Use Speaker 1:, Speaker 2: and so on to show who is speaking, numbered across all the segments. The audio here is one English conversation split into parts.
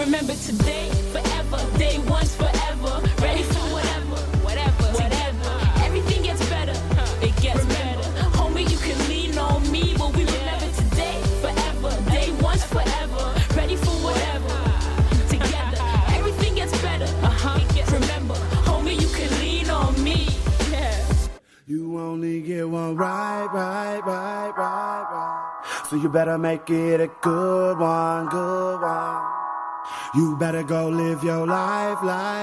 Speaker 1: remember today, forever, day one's forever. Ready for whatever, whatever. Everything gets better, it gets better. Homie, you can lean on me, but we remember today, forever, day one's forever. Ready for whatever, together. Everything gets better, remember, homie, you can lean on me.
Speaker 2: You only get one right. So you better make it a good one. You better go live your life.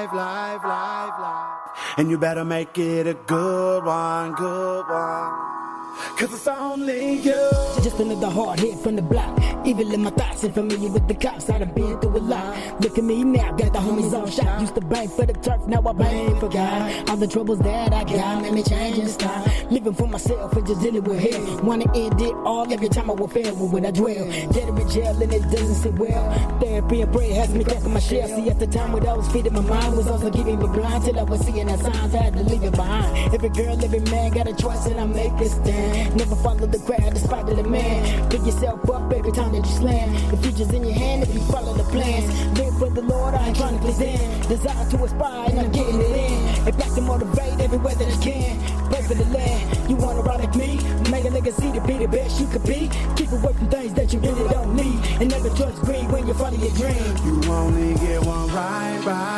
Speaker 2: And you better make it a good one. Cause it's only you.
Speaker 3: Just another hard hit from the block. Evil in my thoughts and familiar with the cops. I done been through a lot. Look at me now, got the homies on shot. Used to bang for the turf, now I bang for God. All the troubles that I got made me change and style. Living for myself and just dealing with hell. Wanna end it all every time I will fail. When I dwell, dead in jail and it doesn't sit well. Therapy and prayer has me cracking my shell. See, at the time when I was feeding my mind was also keeping me blind till I was seeing the signs. I had to leave it behind. Every girl, every man got a choice and I make a stand. Never follow the crowd, despite the man. Pick yourself up every time that you slam. The future's in your hand if you follow the plans. Live for the Lord, I ain't trying to please them. Desire to aspire and I'm getting it in. And back to motivate everywhere that I can. Pray for the land. You wanna ride like me? Make a legacy to be the best you could be. Keep away from things that you really don't need. And never trust greed when you follow your dream.
Speaker 2: You only get one right.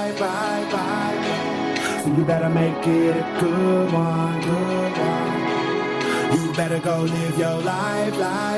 Speaker 2: So you better make it a good one. You better go live your life.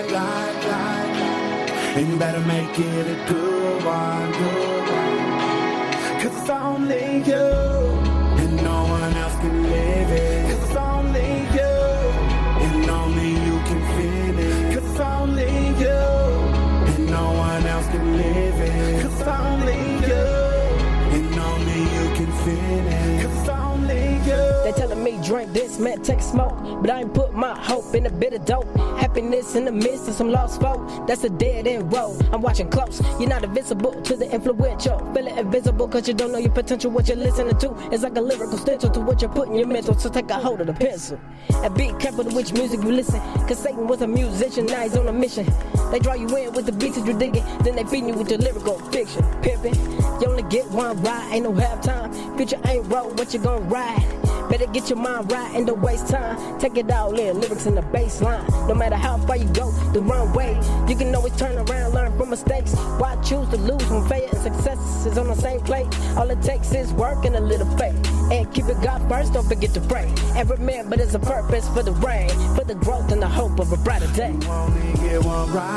Speaker 2: And you better make it a good one. Cause it's only you. And no one else can live it. Cause it's only you. And only you can feel it. Cause it's only you. And no one else can live it. Cause it's only you. And only you can feel it. Cause it's only you.
Speaker 3: They telling me drink this, man, take smoke. But I ain't put my hope in a bit of dope. Happiness in the midst of some lost folk. That's a dead end road. I'm watching close. You're not invisible to the influential. Feeling invisible cause you don't know your potential. What you're listening to is like a lyrical stencil to what you're putting in your mental. So take a hold of the pencil. And be careful to which music you listen. Cause Satan was a musician, now he's on a mission. They draw you in with the beats that you're digging. Then they feed you with the lyrical fiction. Pimpin', you only get one ride, ain't no halftime. Future ain't road, what you gonna ride? Better get your mind right and don't waste time. Take it all in, lyrics in the bass line. No matter how far you go, the wrong way, you can always turn around, learn from mistakes. Why choose to lose when failure and success is on the same plate? All it takes is work and a little faith. And keep it God first, don't forget to pray. And remember there's a purpose for the rain, for the growth and the hope of a brighter day.
Speaker 2: You only get one right.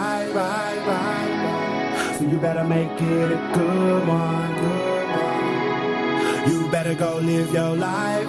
Speaker 2: So you better make it a good one. You better go live your life.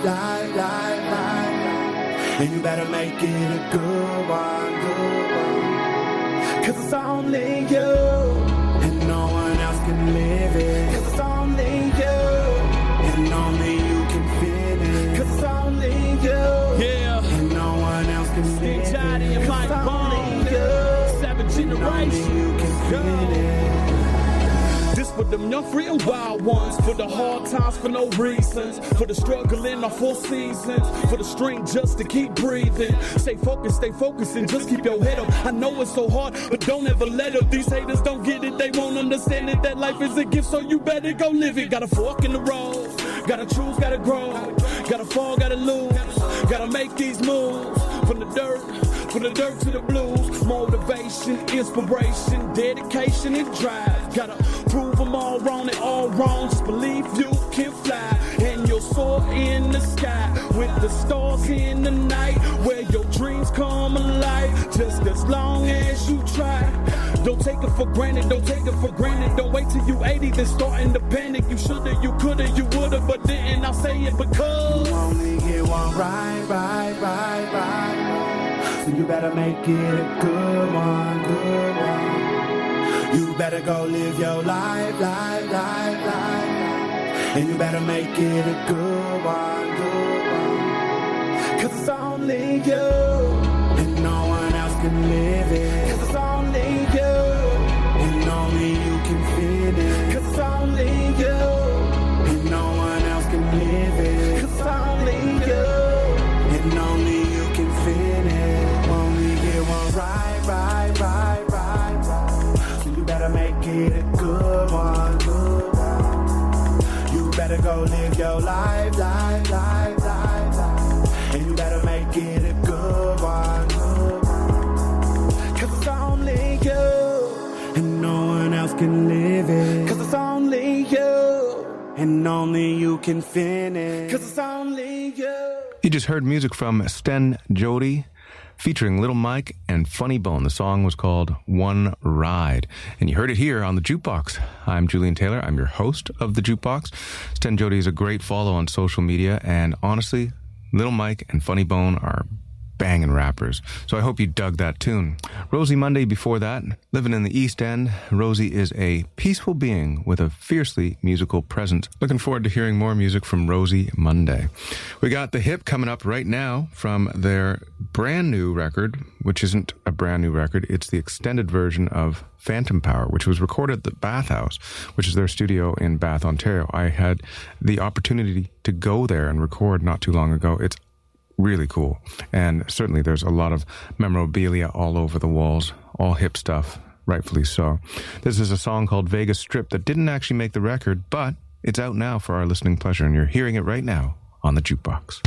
Speaker 2: And you better make it a good one. Cause it's only you. And no one else can live it. Cause it's only you. And only you can feel it. Cause it's only you.
Speaker 4: Yeah.
Speaker 2: And no one else can live it.
Speaker 4: Stitch out in my bone. 7 generations.
Speaker 2: You can feel it.
Speaker 4: This for them young, free and wild ones. For the hard times for no reasons. For the struggle in our 4 seasons. For the strength just to keep breathing. Stay focused and just keep your head up. I know it's so hard, but don't ever let up. These haters don't get it, they won't understand it. That life is a gift, so you better go live it. Got a fork in the road. Gotta choose, gotta grow. Gotta fall, gotta lose. Gotta make these moves. From the dirt to the blues. Motivation, inspiration, dedication, and drive. Gotta prove them all wrong and all wrong. Just believe you can fly. And you'll soar in the sky. With the stars in the night. Where your dreams come alive. Just as long as you try. Don't take it for granted, don't take it for granted. Don't wait till you 80, then starting to panic. You shoulda, you coulda, you woulda, but didn't. I'll say it because
Speaker 2: you only get one right. So you better make it a good one. You better go live your life. And you better make it a good one. Cause it's only you. And no one else can live it. Cause it's only you. And only you can feel it. Cause it's only you. And no one else can live it. Cause it's only you. And only you can feel it. Only get one right. So you better make it a good one. your life, life, life, life, life. And you better make it a good one. Cause it's only you, and no one else can live it. Cause it's only you, and only you can finish. Cause it's only you.
Speaker 5: You just heard music from Sten Jody featuring Little Mike and Funny Bone. The song was called One Ride, and you heard it here on The Jukebox. I'm Julian Taylor. I'm your host of The Jukebox. Sten Jody is a great follow on social media, and honestly, Little Mike and Funny Bone are banging rappers. So I hope you dug that tune. Rosie Monday before that, living in the East End. Rosie is a peaceful being with a fiercely musical presence. Looking forward to hearing more music from Rosie Monday. We got The Hip coming up right now from their brand new record, which isn't a brand new record. It's the extended version of Phantom Power, which was recorded at the Bath House, which is their studio in Bath, Ontario. I had the opportunity to go there and record not too long ago. It's really cool. And certainly there's a lot of memorabilia all over the walls, all hip stuff, rightfully so. This is a song called Vegas Strip that didn't actually make the record, but it's out now for our listening pleasure, and you're hearing it right now on The Jukebox.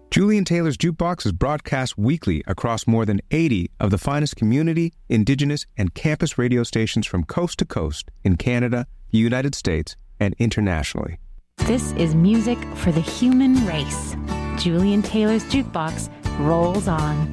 Speaker 5: Julian Taylor's Jukebox is broadcast weekly across more than 80 of the finest community, indigenous, and campus radio stations from coast to coast in Canada, the United States, and internationally.
Speaker 6: This is music for the human race. Julian Taylor's Jukebox rolls on.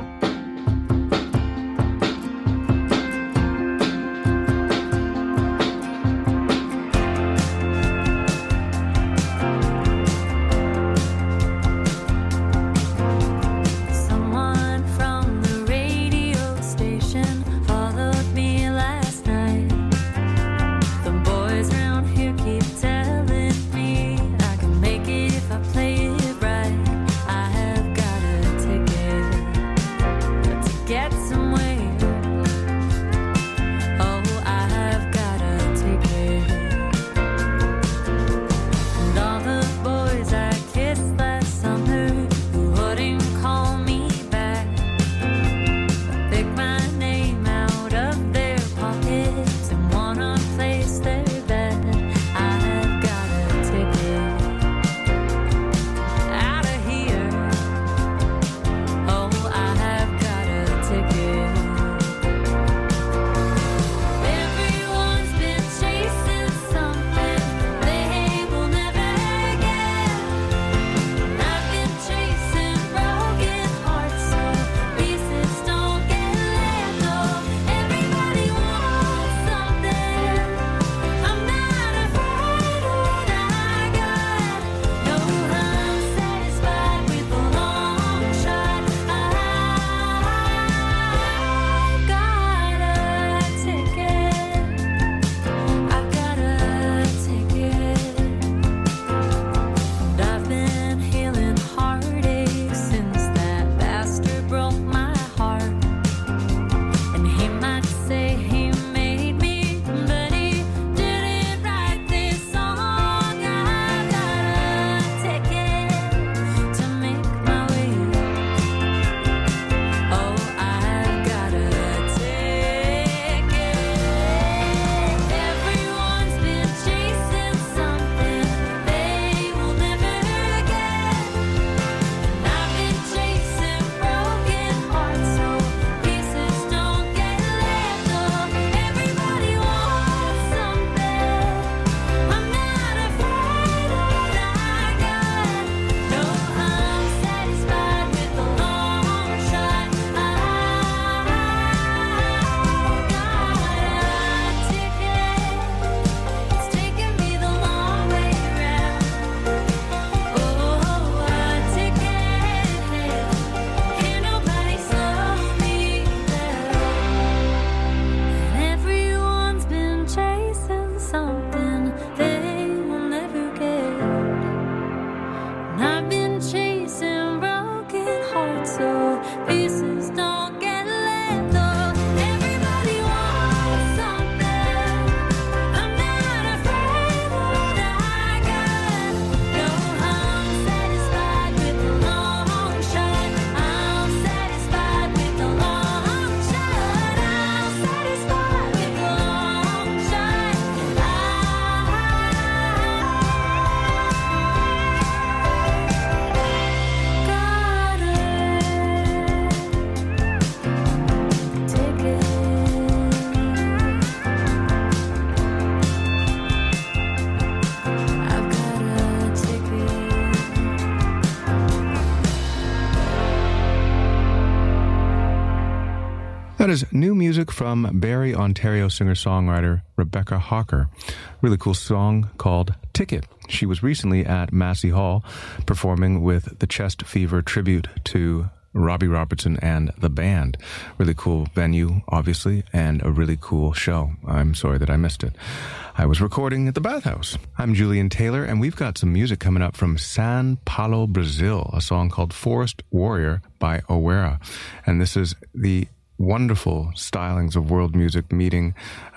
Speaker 5: That is new music from Barrie, Ontario singer-songwriter Rebecca Hawker. Really cool song called Ticket. She was recently at Massey Hall performing with the Chest Fever tribute to Robbie Robertson and the band. Really cool venue, obviously, and a really cool show. I'm sorry that I missed it. I was recording at the Bathhouse. I'm Julian Taylor, and we've got some music coming up from São Paulo, Brazil, a song called Forest Warrior by Owera. And this is the wonderful stylings of world music meeting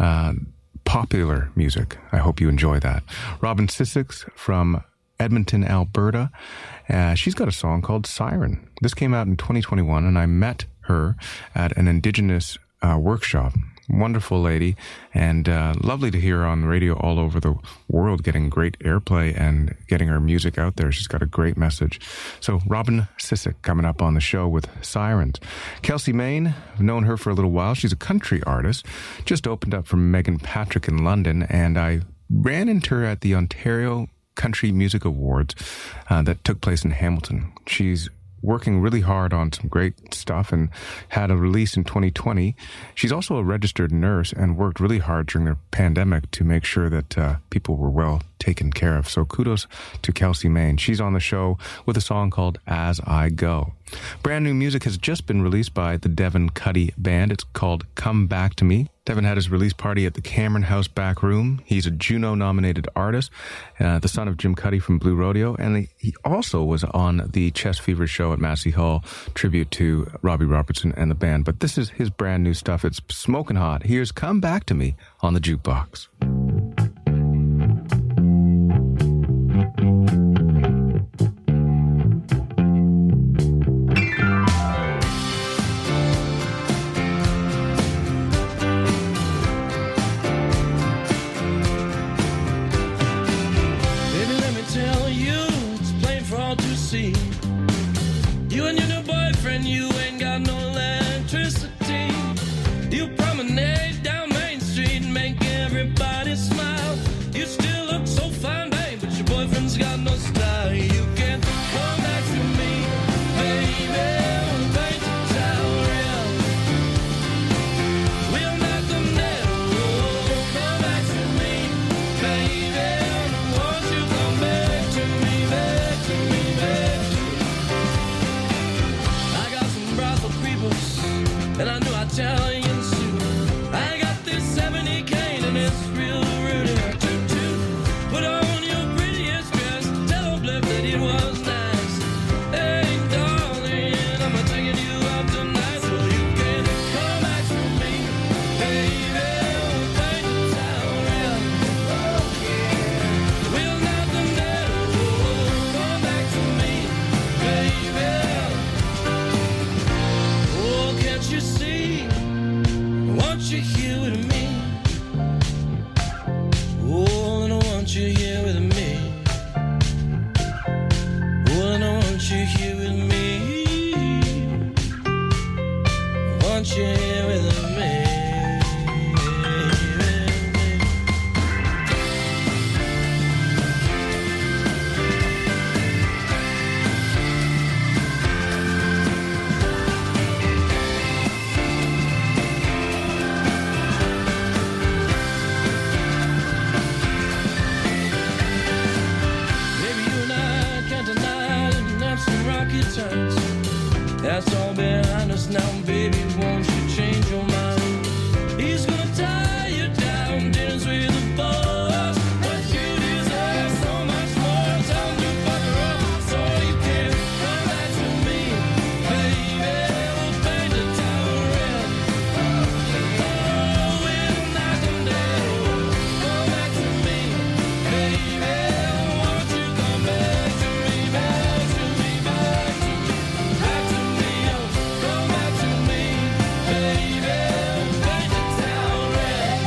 Speaker 5: popular music. I hope you enjoy that. Robin Sissix from Edmonton, Alberta. She's got a song called Siren. This came out in 2021, and I met her at an Indigenous workshop Wonderful lady, and lovely to hear her on the radio all over the world, getting great airplay and getting her music out there. She's got a great message. So Robin Sissick coming up on the show with Sirens. Kelsey Main, I've known her for a little while. She's a country artist, just opened up for Megan Patrick in London, and I ran into her at the Ontario Country Music Awards that took place in Hamilton. She's working really hard on some great stuff and had a release in 2020. She's also a registered nurse and worked really hard during the pandemic to make sure that people were well taken care of. So kudos to Kelsey Main. She's on the show with a song called As I Go. Brand new music has just been released by the Devin Cuddy Band. It's called Come Back to Me. Devin had his release party at the Cameron House Back Room. He's a Juno-nominated artist, the son of Jim Cuddy from Blue Rodeo, and he also was on the Chest Fever show at Massey Hall, tribute to Robbie Robertson and the band. But this is his brand new stuff. It's smoking hot. Here's Come Back to Me on the Jukebox.
Speaker 7: You and your new boyfriend, you ain't got no electricity. You promenade down Main Street and make everybody smile. You still look so fine, babe, but your boyfriend's got no style. You can't come back to me, baby. Paint the town real. We'll knock them down. Come back to me, baby. Won't you come back to me, back to me, back to me. I got some brothel creepers, and I knew I'd tell you soon. I got this 70 cane and it's real rude. Put on your prettiest dress, tell Blip that it was nice. Hey, darling, I'm taking you out tonight, so you can come back to me, baby. Paint the town real. We'll knock them down. Come back to me, baby. Oh, can't you see? Want you here with me? Oh, and I want you here with me. Oh, and I want you here with me. I want you here with me. Maybe you and I can't deny it and have some rocky turns. That's all behind us now, baby. Won't you change your mind? He's gonna tie you down, dance with the boss. But you deserve so much more. Time to fuck her up so you can come back to me, baby. We'll paint the town red. Oh, we'll knock them down. Come back to me, baby. Won't you come back to me, back to me, back to me, back to me, oh, come back to me, baby. Paint the town red.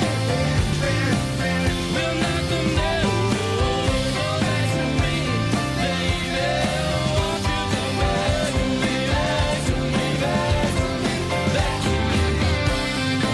Speaker 7: We'll knock them down. Come back to me, baby. Won't you come back to me, back to me, back to me, back to me.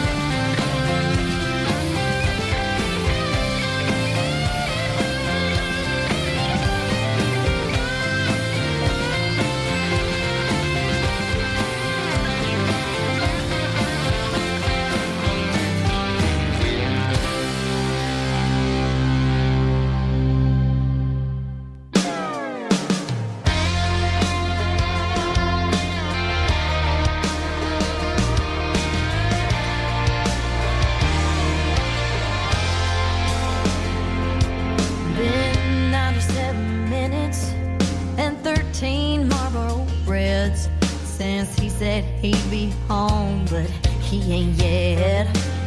Speaker 8: Been 97 minutes and 13 Marlboro Reds since he said he'd be home, but he ain't yet.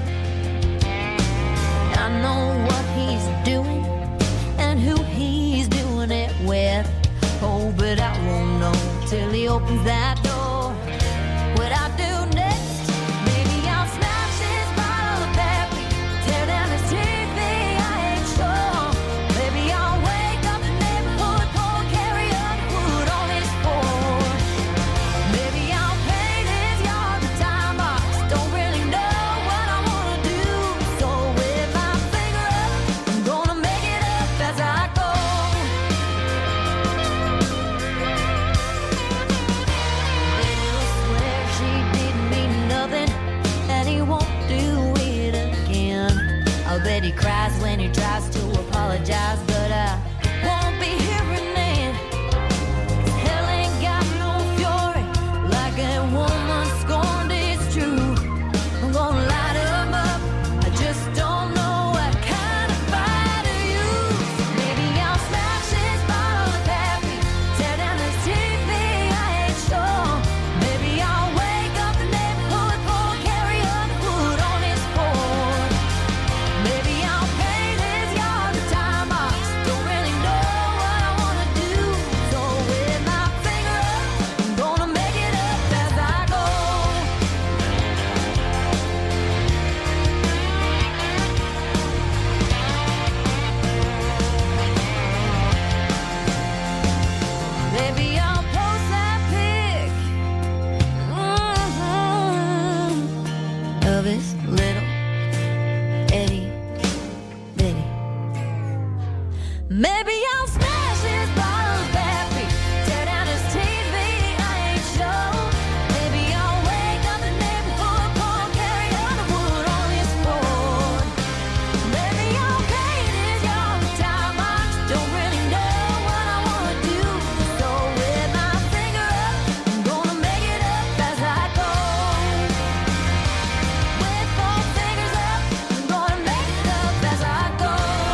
Speaker 8: I know what he's doing and who he's doing it with. Oh, but I won't know till he opens that door. What I do next, maybe I'll smash his Maybe I'll smash his bottles baby, tear down his TV, I ain't sure. Maybe I'll wake up the neighborhood, Paul, carry all the wood on his board. Maybe I'll paint his yard with time, I just don't really know what I wanna do. So with my finger up, I'm gonna make it up as I go. With both fingers up, I'm gonna make it up as I go.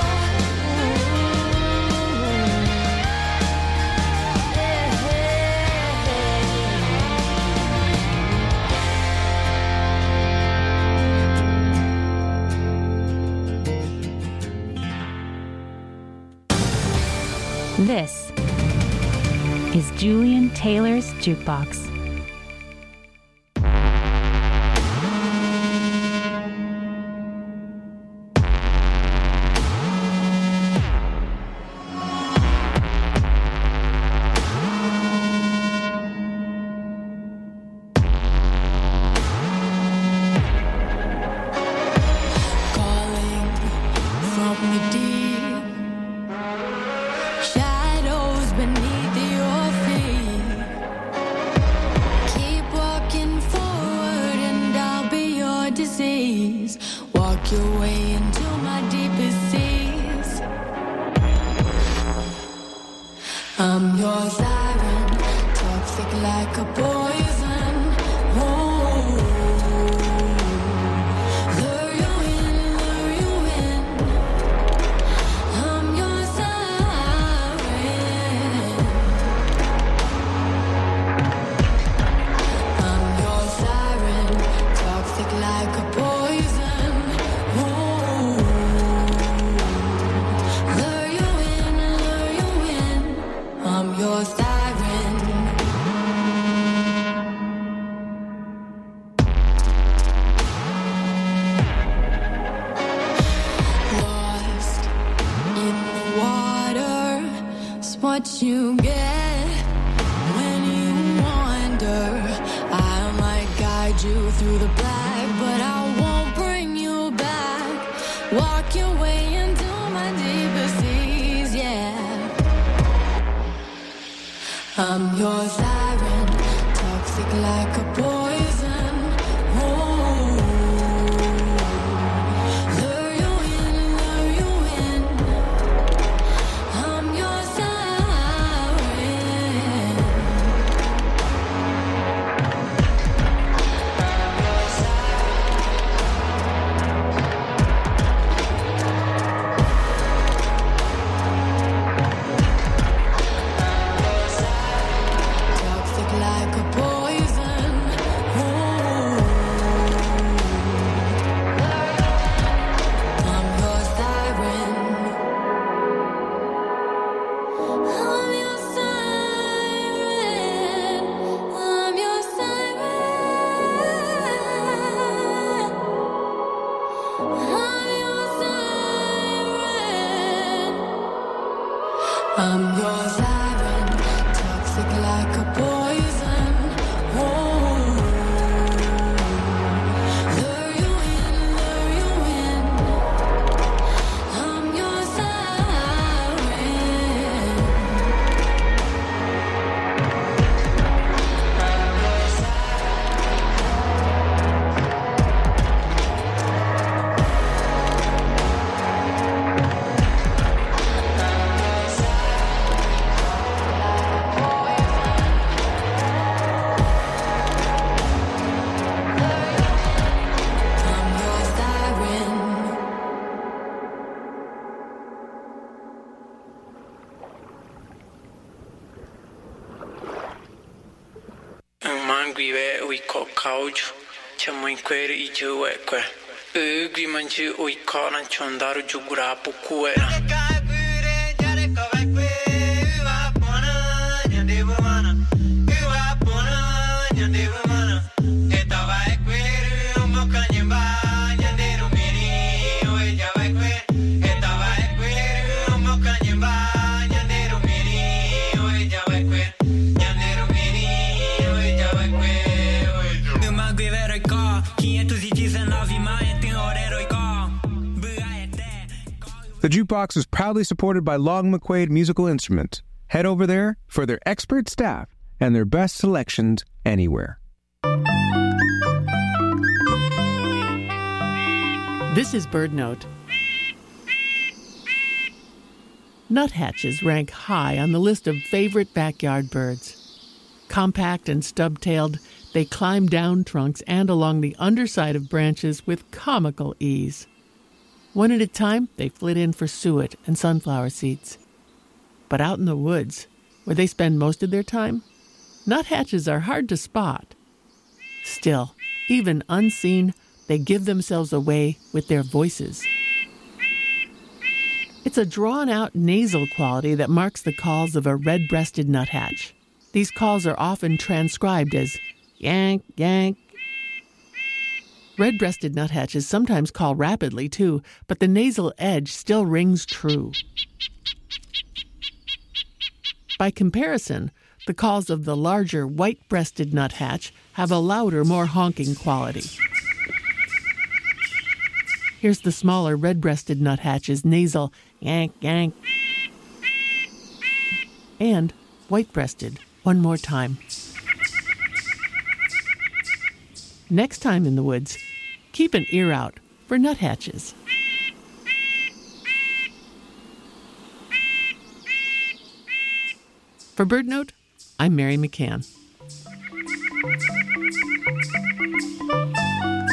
Speaker 6: This is Julian Taylor's Jukebox.
Speaker 1: Calling from the deep, shadows beneath your feet. Keep walking forward and I'll be your disease. Walk your way into my deepest seas. I'm your siren, toxic like a poison. Oh, lure you in, lure you in. I'm your siren. I'm your siren, toxic like a poison. Oh, lure you in, lure you in. I'm your siren. Lost in the water is what you get when you wander. I might guide you through the black, but I won't bring you back. Walk your way into my deepest seas, yeah. I'm your siren, toxic like a poison. Oh, lure you in, lure you in. I'm your siren. Toxic like a poison. Oh, I'm your siren. I'm your siren. I'm your siren. I'm your siren. I'm your siren, toxic like a poison. Oh, lure you in, lure you in. I'm your siren. I'm your siren.
Speaker 9: Mangwiwe uiko couch chamoinkwere ijuwekwe ugwi manju uikona chondaru jugurapu kuera
Speaker 5: The
Speaker 10: The Jukebox is proudly supported by Long McQuaid Musical Instruments. Head over there for their expert staff and their best selections anywhere.
Speaker 11: This is BirdNote. Nuthatches rank high on the list of favorite backyard birds. Compact and stub-tailed, they climb down trunks and along the underside of branches with comical ease. One at a time, they flit in for suet and sunflower seeds. But out in the woods, where they spend most of their time, nuthatches are hard to spot. Still, even unseen, they give themselves away with their voices. It's a drawn-out nasal quality that marks the calls of a red-breasted nuthatch. These calls are often transcribed as yank, yank. Red-breasted nuthatches sometimes call rapidly, too, but the nasal edge still rings true. By comparison, the calls of the larger white-breasted nuthatch have a louder, more honking quality. Here's the smaller red-breasted nuthatch's nasal yank, yank. And white-breasted, one more time. Next time in the woods, keep an ear out for nuthatches. For BirdNote, I'm Mary McCann.